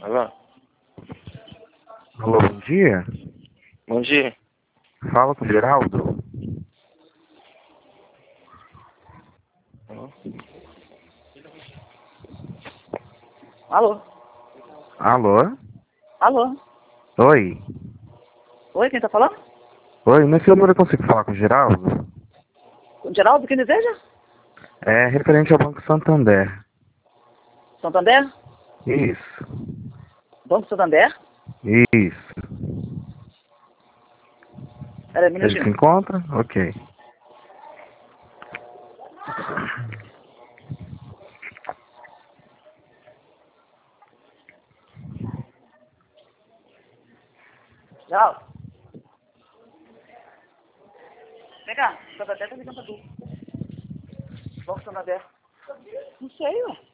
Alô? Alô, bom dia. Bom dia. Fala com o Geraldo. Alô? Alô? Alô? Oi. Oi, quem tá falando? Oi, nesse número eu consigo falar com o Geraldo? Geraldo, quem deseja? É referente ao Banco Santander. Santander? Isso. Banco Santander? Isso. Pera aí, Ele se minutinho. encontra? Ok. Geraldo? Vem cá, Santander tá ligando pra tu. Banco Santander. Não sei, ué.